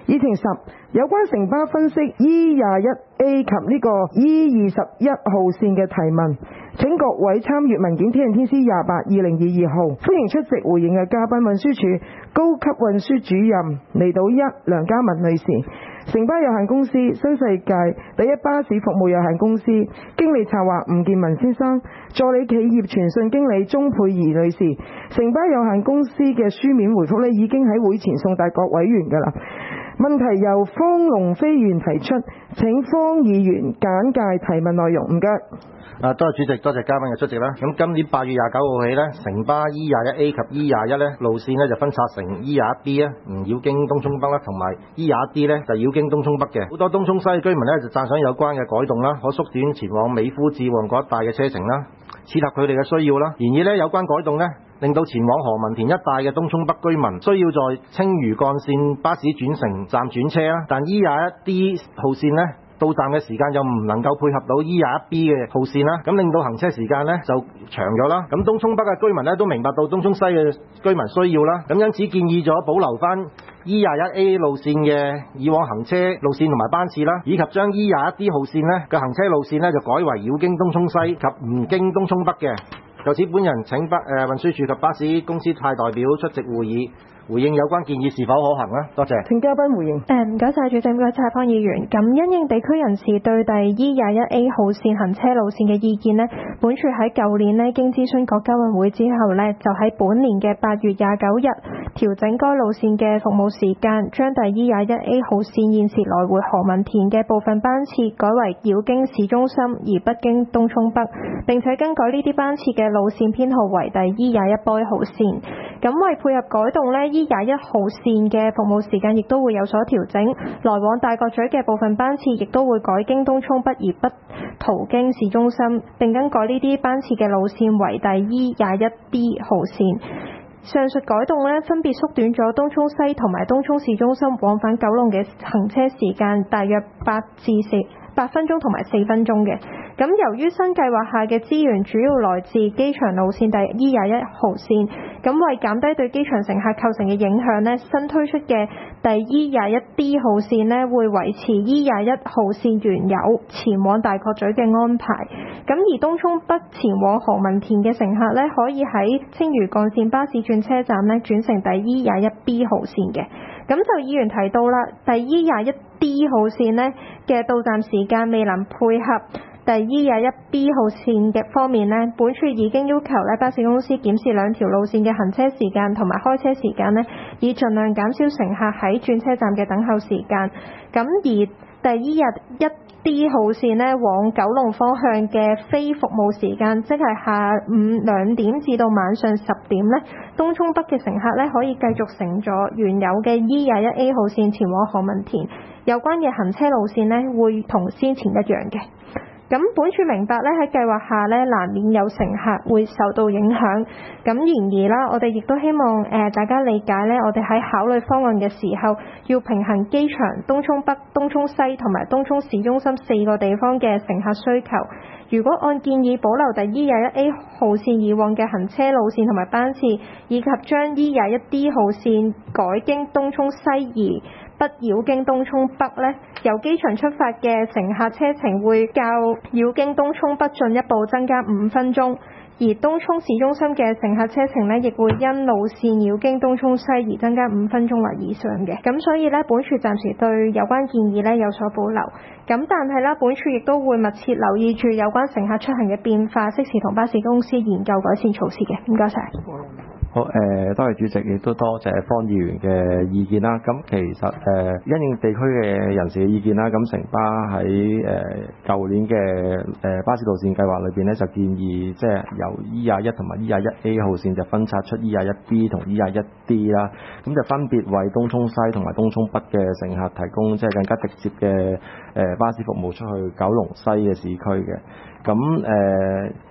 議程10有關城巴分析 E21A 及呢個 E21號線嘅提問，請各位參閱文件編號 TC28/2022號。歡迎出席回應嘅嘉賓，運輸署高級運輸主任離島1梁嘉文女士，城巴有限公司新世界第一巴士服務有限公司經理策劃吳建文先生，助理企業傳訊經理鍾佩儀女士。城巴有限公司嘅書面回覆已經喺會前送達各委員㗎啦。問題由方龍飛議員提出，請方議員簡介提問內容，唔該。 多謝主席，多謝嘉賓嘅出席啦。咁今年8月29號起呢，城巴 E21A 及 E21呢路線呢就分拆成 E21B 啊，繞經東涌北啦，同埋 E21D 呢就繞經東涌北嘅。好多東涌西嘅居民呢就讚賞有關嘅改動啦，可縮短前往美孚至旺角一帶嘅車程啦，切合佢哋嘅需要啦。然而呢，有關改動呢令到前往何文田一帶嘅東涌北居民需要在青嶼幹線巴士轉乘站轉車啦，但 E21D 號線呢到站嘅時間又唔能夠配合到 E21B 嘅號線啦，咁令到行車時間呢就長咗啦。咁東涌北嘅居民呢都明白到東涌西嘅居民需要啦，咁因此建議咗保留翻 E21A 路線嘅以往行車路線同埋班次啦，以及將 E21D 號線呢嘅行車路線呢就改為繞經東涌西及唔經東涌北嘅。就此本人請運輸署及巴士公司派代表出席會議，回應有關建議是否可行啦。多謝。 請嘉賓回應。 唔該晒主席，唔該晒方議員。咁因應地區人士對第 E21A 號線行車路線嘅意見呢，本署喺舊年呢經諮詢各交運會之後呢，就喺本年嘅8月29日調整該路線嘅服務時間，將第 E21A 號線現時來回何文田嘅部分班次改為繞經市中心而不經東涌北，並且更改呢啲班次嘅路線編號為第 E21B 號線。咁為配合改動呢 E21號線嘅服務時間亦都會有所調整，來往大角咀嘅部分班次亦都會改經東涌北而不途經市中心，並更改呢啲班次嘅路線為第 E21B 號線。上述改動呢，分別縮短咗東涌西同埋東涌市中心往返九龍嘅行車時間，大約8分鐘同埋4分鐘嘅。咁由於新計劃下嘅資源主要來自機場路線第 E21號線，咁為減低對機場乘客構成嘅影響呢，新推出嘅第 E21D 號線呢會維持 E21號線原有前往大角咀嘅安排。咁而東涌北前往何文田嘅乘客呢，可以喺青嶼幹線巴士轉車站呢轉乘第 E21B 號線嘅。咁就議員提到啦，第 E21D 號線呢嘅到站時間未能配合第 E21B 號線嘅方面呢，本署已經要求巴士公司檢視兩條路線嘅行車時間同埋開車時間呢，以盡量減少乘客喺轉車站嘅等候時間。咁而第 E21D 號線呢往九龍方向嘅非服務時間，即係下午2點至到晚上10點呢，東涌北嘅乘客呢可以繼續乘坐原有嘅 E21A 號線前往何文田。有關嘅行車路線呢會同先前一樣嘅。咁本署明白咧喺計劃下咧難免有乘客會受到影響，咁然而啦，我哋亦都希望大家理解咧，我哋喺考慮方案嘅時候，要平衡機場、東涌北、東涌西同埋東涌市中心4個地方嘅乘客需求。如果按建議保留第 E21A 號線以往嘅行車路線同埋班次，以及將 E21D 號線改經東涌西而不繞經東涌北呢，由機場出發嘅乘客車程會較繞經東涌北進一步增加5分鐘，而東涌市中心嘅乘客車程呢，亦會因路線繞經東涌西而增加5分鐘或以上嘅。咁所以呢，本署暫時對有關建議呢有所保留。咁但係呢，本署亦都會密切留意住有關乘客出行嘅變化，適時同巴士公司研究改善措施嘅。唔該晒。 好，多謝主席，亦都多謝方議員嘅意見啦。咁其實因應地區嘅人士嘅意見啦，咁城巴喺舊年嘅巴士路線計劃裏邊咧，就建議即係由 E21同埋 E21A 號線就分拆出 E21B 同 E21D 啦，咁就分別為東涌西同埋東涌北嘅乘客提供即係更加直接嘅巴士服務出去九龍西嘅市區嘅。咁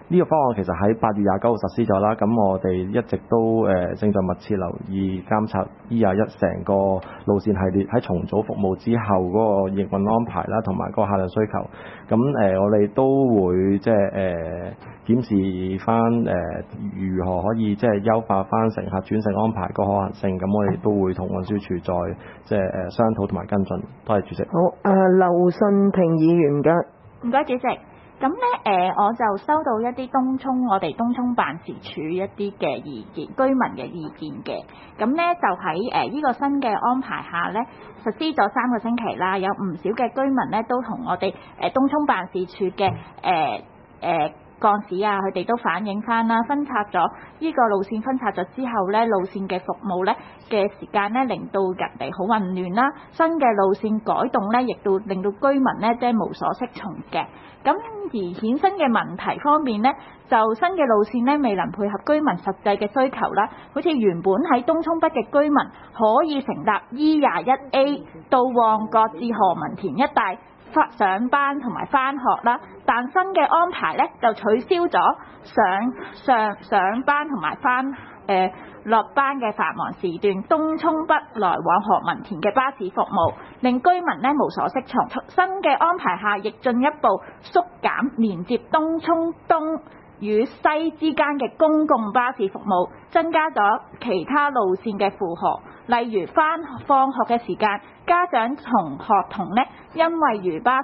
呢個方案其實喺8月29號實施咗啦，咁我哋一直都正在密切留意監察 E21成個路線系列喺重組服務之後嗰個營運安排啦，同埋嗰個客量需求。咁我哋都會即係檢視翻如何可以即係優化翻乘客轉乘安排個可行性。咁我哋都會同運輸署再即係商討同埋跟進。多謝主席。 好，劉信廷議員嘅。 唔該主席。咁咧我就收到一啲我哋東涌辦事處一啲嘅意見，居民嘅意見嘅。咁咧就喺呢個新嘅安排下咧，實施咗3個星期啦，有唔少嘅居民咧都同我哋東涌辦事處嘅幹事啊，佢哋都反映翻啦，分拆咗呢個路線分拆咗之後咧，路線嘅服務咧嘅時間咧，令到人哋好混亂啦。新嘅路線改動咧，亦都令到居民咧即係無所適從嘅。咁而衍生嘅問題方面咧，就新嘅路線咧未能配合居民實際嘅需求啦。好似原本喺東涌北嘅居民可以乘搭 E21A 到旺角至何文田一帶上班同埋返學啦，但新嘅安排咧就取消咗上班同埋落班嘅繁忙時段東涌北來往何文田嘅巴士服務，令居民咧無所適從。新嘅安排下，亦進一步縮減連接東涌東與西之間嘅公共巴士服務，增加咗其他路線嘅負荷，例如放學嘅時間，家長同學童呢，因為嶼巴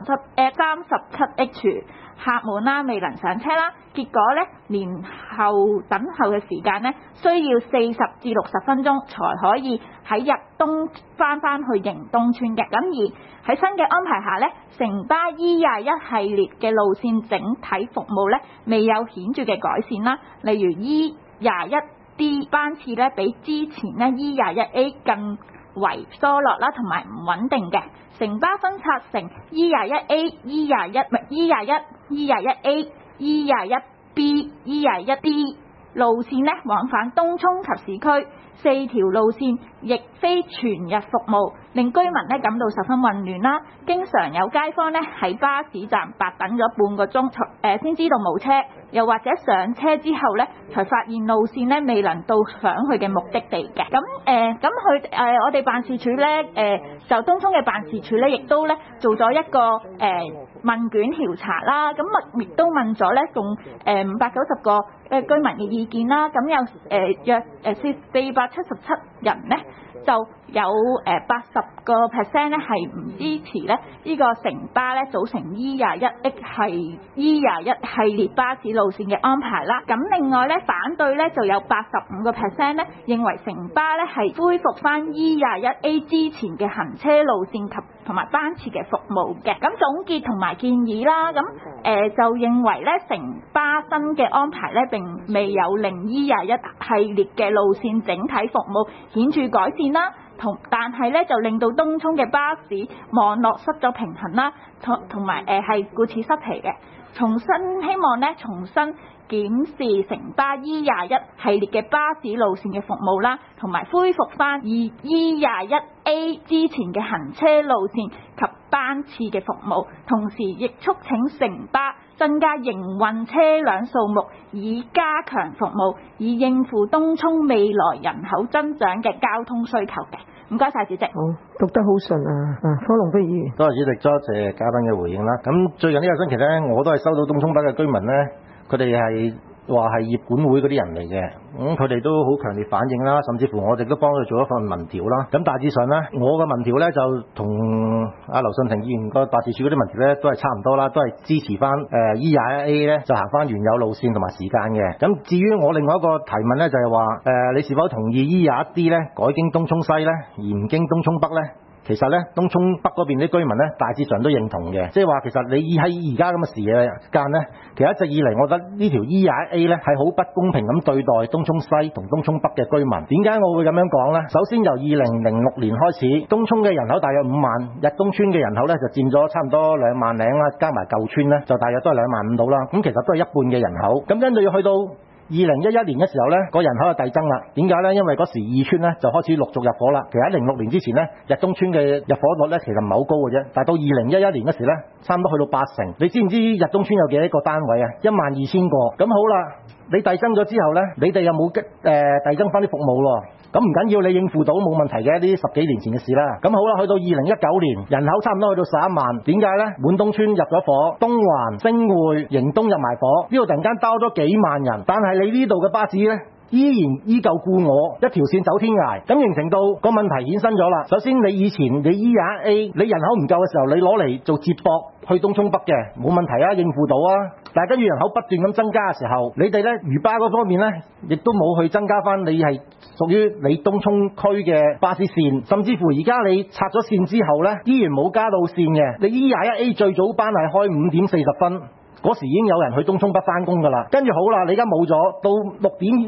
37H 客滿啦，未能上車啦，結果呢，連後等候嘅時間呢，需要40至60分鐘才可以喺日東翻去迎東村嘅。咁而喺新嘅安排下呢，城巴 E21系列嘅路線整體服務呢，未有顯著嘅改善啦，例如 E21D 班次呢，比之前呢 E21A 更為疏落啦，同埋唔穩定嘅。城巴分拆成 E21A、E21B、E21D 路線呢，往返東涌及市區4條路線，亦非全日服務，令居民呢感到十分混亂啦。經常有街坊呢喺巴士站白等咗半個鐘，先知道冇車，又或者上車之後呢，才發現路線呢未能到想去嘅目的地嘅。我哋辦事處呢，就東涌嘅辦事處呢，亦都呢做咗一個問卷調查啦。咁亦都問咗呢共590個居民嘅意見啦。咁有約477人呢，就有80% 咧係唔支持咧呢個城巴咧組成 E21 系列巴士路線嘅安排啦。咁另外咧反對咧就有85% 咧認為城巴咧係恢復翻 E21A 之前嘅行車路線及同埋班次嘅服務嘅。咁總結同埋建議啦，就認為咧城巴新嘅安排咧並未有令 E21 系列嘅路線整體服務顯著改善啦。但係咧就令到東涌嘅巴士網絡失咗平衡啦，同埋係顧此失彼嘅。希望咧重新檢視城巴 E21 系列嘅巴士路線嘅服務啦，同埋恢復翻E21A 之前嘅行車路線及班次嘅服務，同時亦促請城巴增加營運車輛數目，以加強服務，以應付東涌未來人口增長嘅交通需求嘅。唔該晒主席。 好，讀得好順啊！科龍飛議員。 多謝主席，多謝嘉賓嘅回應啦。咁最近呢個星期呢，我都係收到東涌北嘅居民呢，佢哋係話係業管會嗰啲人嚟嘅，佢哋都好強烈反映啦，甚至乎我哋都幫佢做一份民調啦。咁大致上呢，我嘅民調呢，就同劉信廷議員個辦事處嗰啲民調呢都係差唔多啦，都係支持翻E21A 呢就行翻原有路線同埋時間嘅。咁至於我另外一個提問呢，就係話你是否同意 E21D 呢改經東涌西呢，而唔經東涌北呢？其實咧，東涌北嗰邊啲居民咧，大致上都認同嘅，即係話其實你喺而家咁嘅時間咧，其實一直以嚟，我覺得呢條 E21A 咧係好不公平咁對待東涌西同東涌北嘅居民。點解我會咁樣講咧？首先由2006年開始，東涌嘅人口大約5萬，日東村嘅人口咧就佔咗差唔多2萬零啦，加埋舊村咧就大約都係2萬5到啦。咁其實都係一半嘅人口。咁跟住要去到 2011年嘅時候呢，個人口就遞增啦。點解呢？因為嗰時二村呢就開始陸續入伙啦。其實喺06年之前呢，日東村嘅入伙率呢其實唔係好高嘅啫。但係到2011年嗰時呢，差唔多去到80%。你知唔知日東村有幾多個單位啊？12000個。咁好啦，你遞增咗之後呢，你哋有冇遞增翻啲服務咯？咁唔緊要，你應付到冇問題嘅，呢啲10幾年前嘅事啦。咁好啦，去到2019年，人口差唔多去到11萬。點解呢？滿東村入咗伙，東環、星匯、迎東入埋伙，呢度突然間多咗幾萬人。但係你呢度嘅巴士呢，依舊故我，一條線走天涯，咁形成到個問題衍生咗啦。首先你以前你 E21A 你人口唔夠嘅時候，你攞嚟做接駁去東涌北嘅冇問題啊，應付到啊。但係跟住人口不斷咁增加嘅時候，你哋呢魚巴嗰方面呢，亦都冇去增加翻，你係屬於你東涌區嘅巴士線，甚至乎而家你拆咗線之後呢，依然冇加到線嘅。你 E21A 最早班係開5點40分。嗰時已經有人去東涌北翻工㗎啦，跟住好啦，你而家冇咗，到6點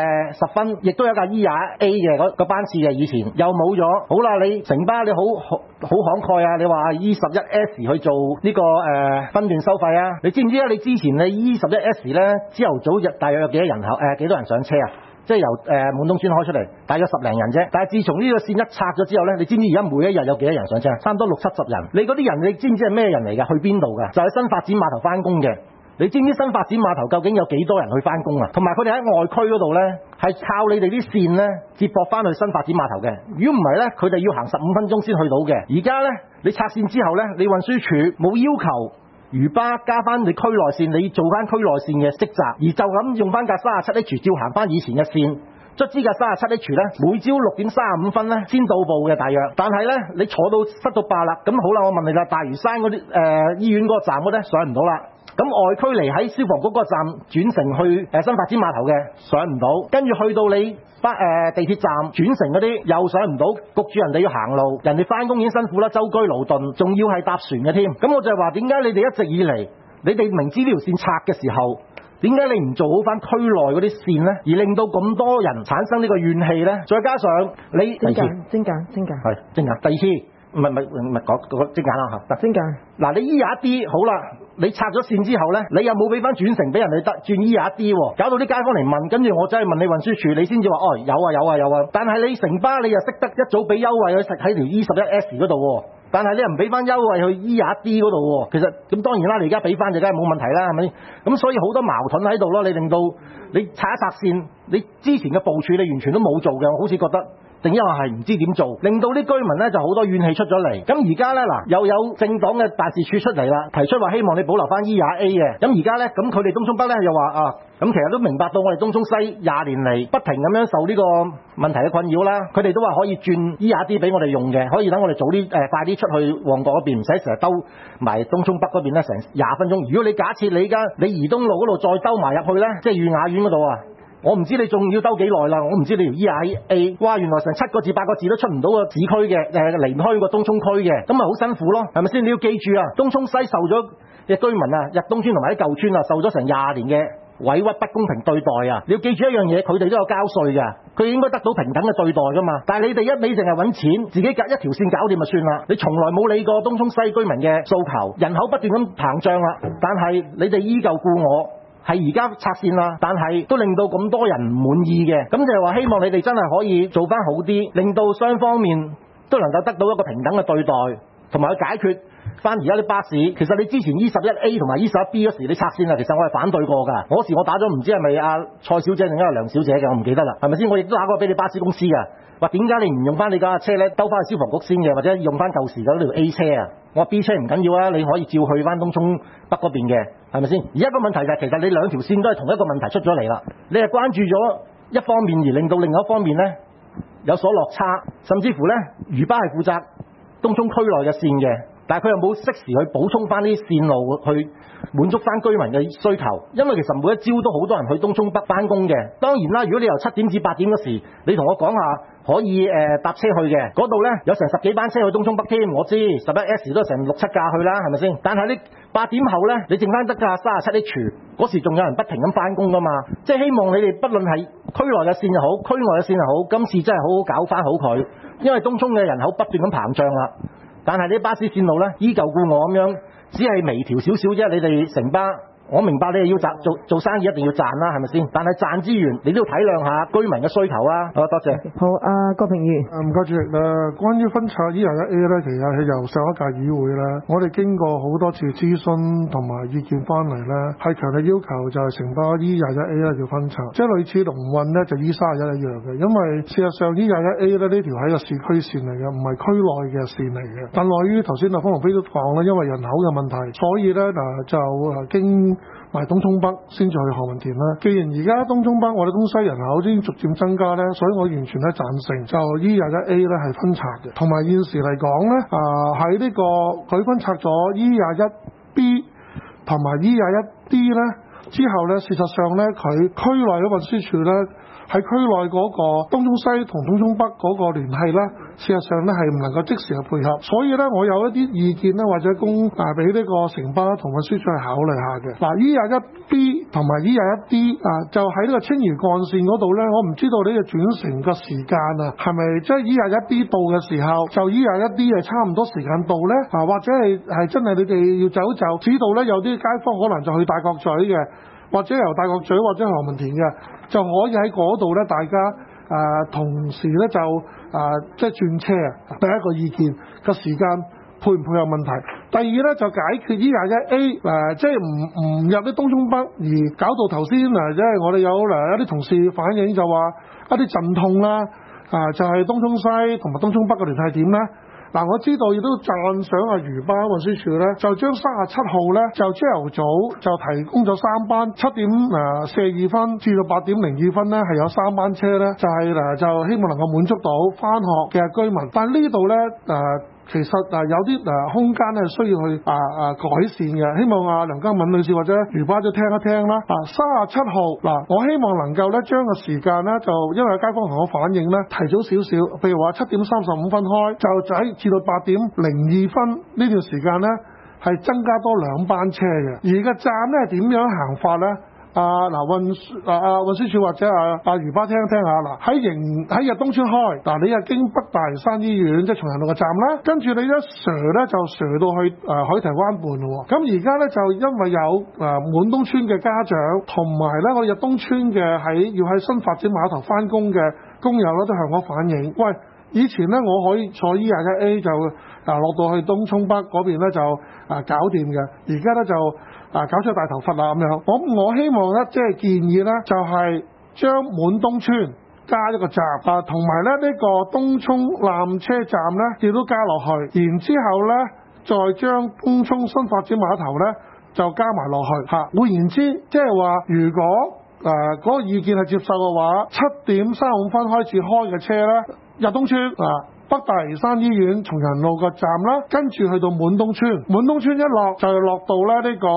10分，亦都有架 E21A 嘅個班次嘅，以前又冇咗。好啦，你城巴你好慷慨啊，你話 E11S 去做呢個分段收費啊？你知唔知啊？你之前你 E11S 呢，朝頭早大約有幾多人口？幾多人上車啊？即係由滿東村開出嚟，大約10零人啫。但係自從呢個線一拆咗之後呢，你知唔知而家每一日有幾多人上車？差唔多60-70人。你嗰啲人，你知唔知係咩人嚟㗎？去邊度㗎？就係新發展碼頭翻工嘅。你知唔知新發展碼頭究竟有幾多人去翻工啊？同埋佢哋喺外區嗰度呢，係靠你哋啲線呢接駁翻去新發展碼頭嘅。如果唔係呢，佢哋要行15分鐘先去到嘅。而家呢，你拆線之後呢，你運輸署冇要求魚巴加翻你區內線，你做翻區內線嘅職責，而就咁用翻架 37H 照行翻以前嘅線，卒之架 37H 呢，每朝6點35分呢先到埗嘅大約。但係呢，你坐到塞到爆啦，咁好啦，我問你啦，大嶼山嗰啲醫院嗰個站嗰啲上唔到啦。咁外區嚟喺消防局嗰個站轉乘去新發展碼頭嘅上唔到，跟住去到你地鐵站轉乘嗰啲又上唔到，焗住人哋要行路，人哋翻工已經辛苦啦，舟車勞頓，仲要係搭船嘅添。咁我就係話點解你哋一直以嚟，你哋明知呢條線拆嘅時候，點解你唔做好翻區內嗰啲線呢？而令到咁多人產生呢個怨氣呢？再加上你精簡係精簡，第二次唔係講精簡啦嚇， 精簡。嗱， 你 E21D 好啦，你拆咗線之後呢，你又冇俾翻轉乘俾人哋得轉 E21D 喎，搞到啲街坊嚟問，跟住我真係問你運輸署，你先至話哦有啊，但係你城巴你又識得一早俾優惠去食喺條 E11S 嗰度喎，但係你又唔俾翻優惠去 E21D 嗰度喎。其實咁當然啦，你而家俾翻就梗係冇問題啦，係咪？咁所以好多矛盾喺度咯，你令到你拆一拆線，你之前嘅部署你完全都冇做嘅，我好似覺得。定因為係唔知點做，令到啲居民呢就好多怨氣出咗嚟。咁而家呢，嗱，又有政黨嘅辦事處出嚟啦，提出話希望你保留翻 E21A 嘅。咁而家呢，咁佢哋東涌北呢又話啊，咁其實都明白到我哋東涌西20年嚟不停咁樣受呢個問題嘅困擾啦。佢哋都話可以轉 E21D 俾我哋用嘅，可以等我哋早啲快啲出去旺角嗰邊，唔使成日兜埋東涌北嗰邊呢成20分鐘。如果你假設你而家你怡東路嗰度再兜埋入去呢，即係裕雅苑嗰度啊。我唔知你仲要兜幾耐啦，我唔知你條 E21A， 哇原來成7個字8個字都出唔到個市區嘅，離唔開個東涌區嘅，咁咪好辛苦咯，係咪先？你要記住啊，東涌西受咗嘅居民啊，日東村同埋啲舊村啊，受咗成20年嘅委屈不公平對待啊！你要記住一樣嘢，佢哋都有交稅㗎，佢應該得到平等嘅對待㗎嘛。但係你哋一味淨係揾錢，自己隔一條線搞掂就算啦，你從來冇理過東涌西居民嘅訴求，人口不斷咁膨脹啦，但係你哋依舊故我。係而家拆線啦，但係都令到咁多人唔滿意嘅，咁就係話希望你哋真係可以做翻好啲，令到雙方面都能夠得到一個平等嘅對待，同埋去解決翻而家啲巴士。其實你之前 E11A 同埋 E11B 嗰時你拆線啊，其實我係反對過㗎。嗰時我打咗唔知係咪阿蔡小姐定係梁小姐嘅，我唔記得啦，係咪先？我亦都打過俾你巴士公司㗎，話點解你唔用翻你架車咧，兜翻去消防局先嘅，或者用翻舊時嗰條 A 車啊？我話 B 車唔緊要啊，你可以照去翻東涌北嗰邊嘅，係咪先？而家個問題就係其實你兩條線都係同一個問題出咗嚟啦，你係關注咗一方面而令到另一方面咧有所落差，甚至乎咧魚巴係負責東涌區內嘅線嘅，但係佢又冇適時去補充翻啲線路去滿足翻居民嘅需求，因為其實每一朝都好多人去東涌北翻工嘅。當然啦，如果你由7點至8點嗰時，你同我講下可以搭車去嘅，嗰度呢有成10幾班車去東涌北添，我知11S 都成6、7架去啦，係咪先？但係你8點後呢，你剩翻得架 37H， 嗰時仲有人不停咁翻工噶嘛，即係希望你哋不論係區內嘅線又好，區外嘅線又好，今次真係好好搞翻好佢，因為東涌嘅人口不斷咁膨脹啦。但係啲巴士線路呢，依舊故我咁樣，只係微調少少啫。你哋城巴我明白你係要賺做生意一定要賺啦，係咪先？但係賺之餘，你都要體諒下居民嘅需求啊！好，多謝。 好，郭平如。 唔該主席啦。關於分拆 E21A 咧，其實係由上一屆議會咧，我哋經過好多次諮詢同埋意見翻嚟咧，係強烈要求就係城巴 E21A 咧要分拆，即係類似龍運咧就 E31一樣嘅，因為事實上 E21A 咧呢條係個市區線嚟嘅，唔係區內嘅線嚟嘅。但礙於頭先方鴻飛都講啦，因為人口嘅問題，所以咧就經埋東涌北先至去何文田啦。既然而家東涌北我哋東西人口先逐漸增加咧，所以我完全咧贊成就 E21A 咧係分拆嘅。同埋現時嚟講咧，喺呢個佢分拆咗 E21B 同埋 E21D 咧之後咧，事實上咧佢區內嘅運輸署咧喺區內嗰個東涌西同東涌北嗰個聯繫咧，事實上咧係唔能夠即時去配合，所以咧我有一啲意見咧或者供俾呢個城巴同運輸署去考慮下嘅。E21B 同埋 E21D 就喺呢個青嶼幹線嗰度咧，我唔知道呢個轉乘個時間係咪即係 E21B 到嘅時候就 E21D 係差唔多時間到咧？或者係真係你哋要走就知道咧，有啲街坊可能就去大角咀嘅，或者由大角咀或者何文田嘅，就可以喺嗰度咧，大家同時咧就即係轉車啊。第一個意見個時間配唔配合問題。第二咧就解決 E21A 即係唔入啲東涌北，而搞到頭先即係我哋有一啲同事反映就話一啲陣痛啦，就係東涌西同埋東涌北嘅聯繫點咧。我知道亦都讚賞漁巴運輸署咧，就將37號咧就朝頭早就提供咗3班7點42分至到8點02分咧係有3班車咧，就希望能夠滿足到返學嘅居民。但呢度咧其實有啲空間係需要去改善嘅，希望梁家敏女士或者漁巴都聽一聽啦。37號我希望能夠咧將個時間咧就因為有街坊同我反映咧提早少少，譬如話7點35分開，就仔至到8點02分呢段時間咧係增加多2班車嘅。而個站咧點樣行法咧？運輸署或者漁巴聽一聽下喺日東村開你又經北大嶼山醫院即係松仁路嘅站啦，跟住你一蛇咧就蛇到去海堤灣畔咯。咁而家咧就因為有滿東村嘅家長同埋咧我日東村嘅要喺新發展碼頭翻工嘅工友咧都向我反映，喂，以前咧我可以坐 E21A 就落到去東涌北嗰邊咧就搞掂嘅，而家咧就搞出大頭佛啦咁樣。我希望咧即係建議咧就係將滿東村加一個站同埋咧呢個東涌纜車站咧亦都加落去，然之後咧再將東涌新發展碼頭咧就加埋落去換言之，即係話如果嗰個意見係接受嘅話，7點35分開始開嘅車咧，日東村北大嶼山醫院松仁路個站啦，跟住去到滿東村，滿東村一落就落到咧呢個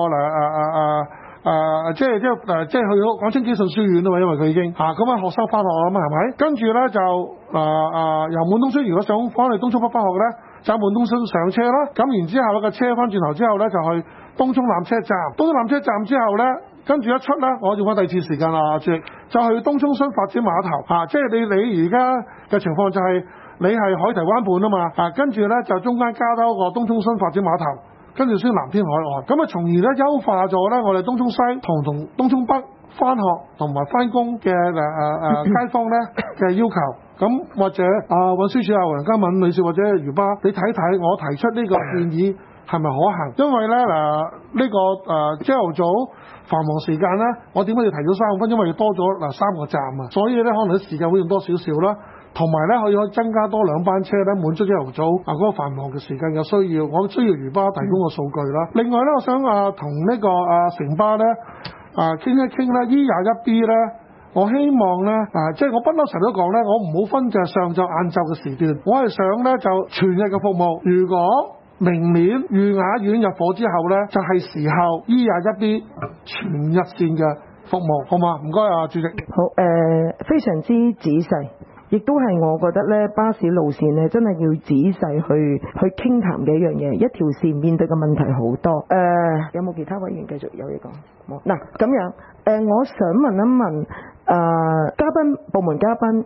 即係去到港青基信書院啊嘛，因為佢已經咁學生翻學啦嘛，係咪？跟住咧就由滿東村如果想翻去東涌北翻學嘅咧，就喺滿東村上車啦。咁然之後咧個車翻轉頭之後咧就去東涌纜車站，東涌纜車站之後咧，跟住一出咧，我用翻第二次時間啦，主席就去東涌新發展碼頭即係你而家嘅情況就係。你係海堤灣畔啊嘛，跟住咧就中間加多個東涌新發展碼頭，跟住先藍天海岸，咁從而咧優化咗咧我哋東涌西同東涌北翻學同埋翻工嘅街坊咧嘅要求。咁或者運輸署梁家敏女士或者漁巴，你睇睇我提出呢個建議係咪可行？因為咧呢個朝頭早繁忙時間咧，我點解要提早35分？因為要多咗3個站啊，所以咧可能啲時間會用多少少啦。同埋咧，可以增加多2班車咧，滿足朝頭早嗰個繁忙嘅時間嘅需要。我需要漁巴提供個數據啦。另外咧，我想同呢個城巴咧傾一傾咧 E21B 咧，我希望咧即係我不嬲成日都講咧，我唔好分就係上晝晏晝嘅時段，我係想咧就全日嘅服務。如果明年裕雅苑入伙之後咧，就係時候 E21B 全日線嘅服務，好嘛？唔該主席。 好非常之仔細。亦都係我覺得咧，巴士路線咧真係要仔細去傾談嘅一樣嘢。一條線面對嘅問題好多。有冇其他委員繼續有嘢講？冇。咁樣我想問一問部門嘉賓，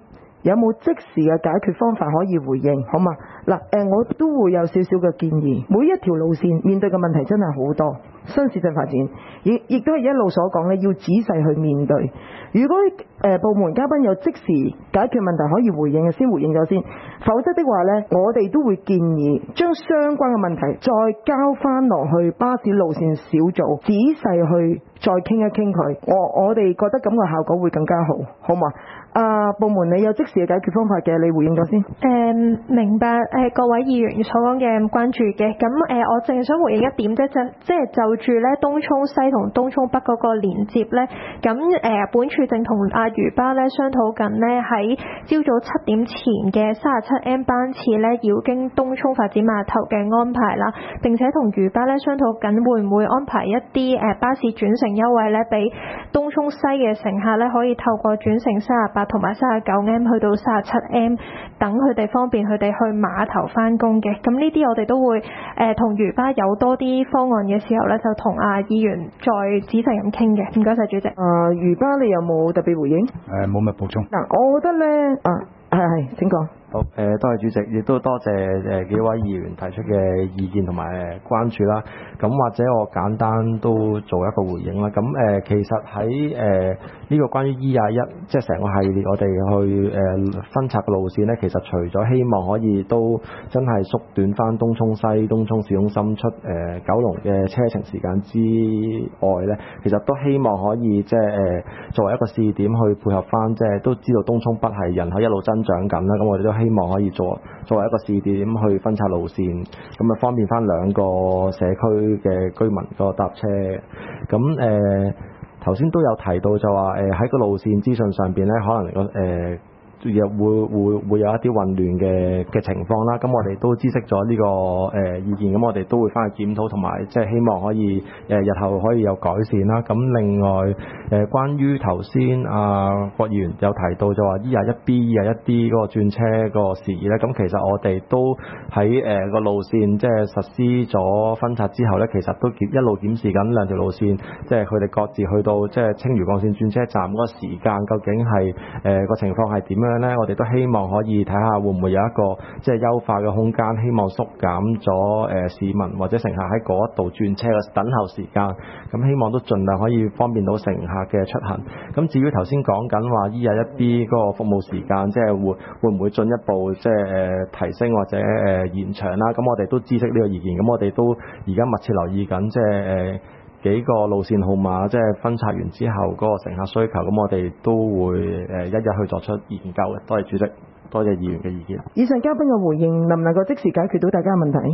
有冇即時嘅解決方法可以回應，好嘛？嗱，我都會有少少嘅建議。每一條路線面對嘅問題真係好多，新市鎮發展亦都係一路所講咧，要仔細去面對。如果部門嘉賓有即時解決問題可以回應嘅，先回應咗先。否則的話呢，我哋都會建議將相關嘅問題再交翻落去巴士路線小組，仔細去再傾一傾佢。我哋覺得咁嘅效果會更加好，好嘛？部門你有即時嘅解決方法嘅，你回應咗先。 明白各位議員所講嘅關注嘅。咁我淨係想回應一點啫，即係就住咧東涌西同東涌北嗰個連接咧。咁本處正同阿漁巴咧商討緊咧，喺朝早7點前嘅37M 班次咧繞經東涌發展碼頭嘅安排啦。並且同漁巴咧商討緊會唔會安排一啲巴士轉乘優惠咧，俾東涌西嘅乘客咧可以透過轉乘38同埋39M 去到37M，等佢哋方便佢哋去碼頭翻工嘅。咁呢啲我哋都會同漁巴有多啲方案嘅時候咧，就同議員再仔細咁傾嘅。唔該晒主席。 漁巴你有冇特別回應？ 冇乜補充。 嗱，我覺得咧係請講。 好，多謝主席，亦都多謝幾位議員提出嘅意見同埋關注啦。咁或者我簡單都做一個回應啦。咁其實喺呢個關於 E21，即係成個系列我哋去分拆嘅路線咧，其實除咗希望可以都真係縮短翻東涌西、東涌市中心出九龍嘅車程時間之外咧，其實都希望可以即係作為一個試點去配合翻，即係都知道東涌北係人口一路增長緊啦。咁我哋都希望可以作為一個試點去分拆路線，咁啊方便翻兩個社區嘅居民個搭車。咁頭先都有提到就話喺個路線資訊上邊咧，可能個又會有一啲混亂嘅情況啦。咁我哋都知悉咗呢個意見，咁我哋都會翻去檢討，同埋即係希望可以日後可以有改善啦。咁另外關於頭先郭議員有提到就話 E21B、E21D 嗰個轉車個事宜咧，咁其實我哋都喺個路線即係實施咗分拆之後咧，其實都一路檢視緊兩條路線，即係佢哋各自去到即係青嶼幹線轉車站嗰個時間究竟係個情況係點樣咧？我哋都希望可以睇下會唔會有一個即係優化嘅空間，希望縮減咗市民或者乘客喺嗰一度轉車嘅等候時間。咁希望都盡量可以方便到乘客嘅出行。咁至於頭先講緊話 E21B 嗰個服務時間，即係會唔會進一步即係提升或者延長啦？咁我哋都知悉呢個意見。咁我哋都而家密切留意緊，即係幾個路線號碼即係分拆完之後嗰個乘客需求，咁我哋都會一一去作出研究嘅。多謝主席，多謝議員嘅意見。 以上嘉賓嘅回應能唔能夠即時解決到大家嘅問題？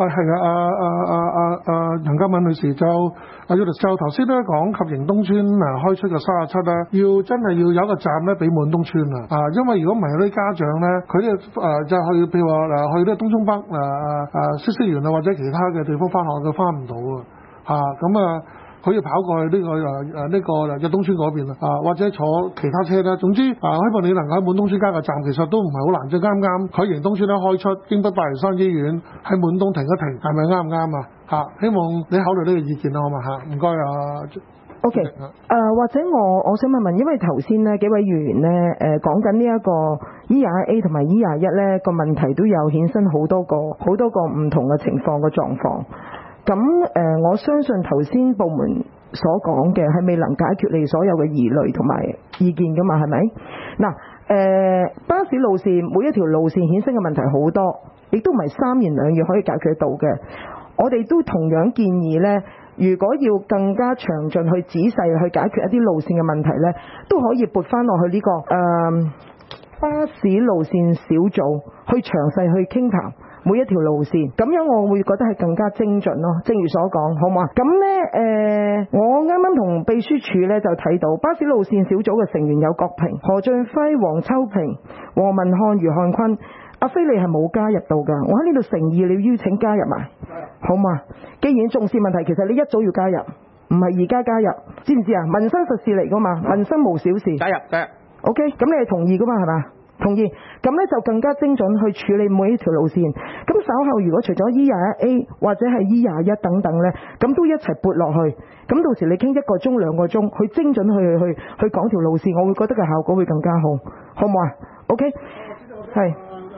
楊嘉敏女士就頭先咧講及盈東村開出嘅37咧，要真係要有一個站咧俾滿東村因為如果唔係啲家長咧，佢哋就去譬如話去呢個東涌北嗇色園或者其他嘅地方翻學，佢翻唔到佢要跑過去呢個逸東村嗰邊或者坐其他車咧。總之希望你能夠喺滿東村加個站，其實都唔係好難。即係啱啱喺盈東村咧開出京北大嶼山醫院喺滿東停一停，係咪啱唔啱希望你考慮呢個意見啦，好嘛唔該 OK， 或者我想問，因為頭先呢幾位議員呢講緊呢一個 E21A 同埋 E21咧個問題都有衍生好多個唔同嘅情況嘅狀況。咁我相信頭先部門所講嘅係未能解決你所有嘅疑慮同埋意見㗎嘛，係咪？嗱，巴士路線每一條路線衍生嘅問題好多，亦都唔係三言兩語可以解決得到嘅。我哋都同樣建議呢，如果要更加詳盡去仔細去解決一啲路線嘅問題呢，都可以撥翻落去呢個巴士路線小組去詳細去傾談每一條路線，咁樣我會覺得係更加精準咯。正如所講，好嘛？咁呢，我啱啱同秘書處呢就睇到巴士路線小組嘅成員有郭平、何俊輝、黃秋平、黃文漢、余漢坤。阿菲你係冇加入到㗎，我喺呢度誠意你邀請加入埋，好嘛？既然重視問題，其實你一早要加入，唔係而家加入，知唔知啊？民生實事嚟㗎嘛，民生無小事。加入。OK， 咁你係同意㗎嘛？係嘛？ 同意。咁呢就更加精準去處理每一條路線。咁稍後如果除咗 E21A 或者係 E21等等呢，咁都一齊撥落去。咁到時你傾1個鐘2個鐘，去精準去講條路線，我會覺得個效果會更加好，好唔好啊 ？OK， 係。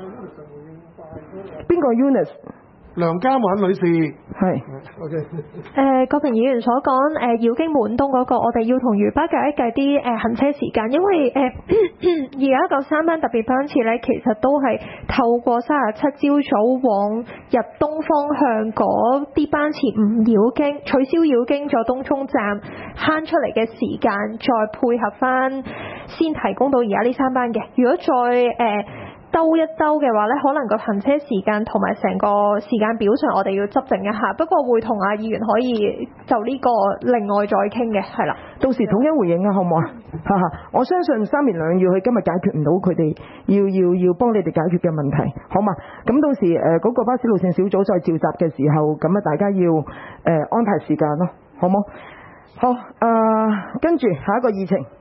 邊個 Eunice？ 梁家敏女士係 ，OK。 郭平議員所講繞經滿東嗰個，我哋要同魚巴計一計啲行車時間，因為而家個3班特別班次咧，其實都係透過37朝早往日東方向嗰啲班次唔繞經，取消繞經咗東涌站慳出嚟嘅時間，再配合翻先提供到而家呢3班嘅。如果再兜一兜嘅話呢，可能個行車時間同埋成個時間表上，我哋要執正一下。不過會同議員可以就呢個另外再傾嘅，係啦。 到時統一回應啊，好唔好啊？哈哈，我相信3言2語佢今日解決唔到佢哋要幫你哋解決嘅問題，好嘛？咁到時嗰個巴士路線小組再召集嘅時候，咁大家要安排時間咯，好冇？好，跟住下一個議程。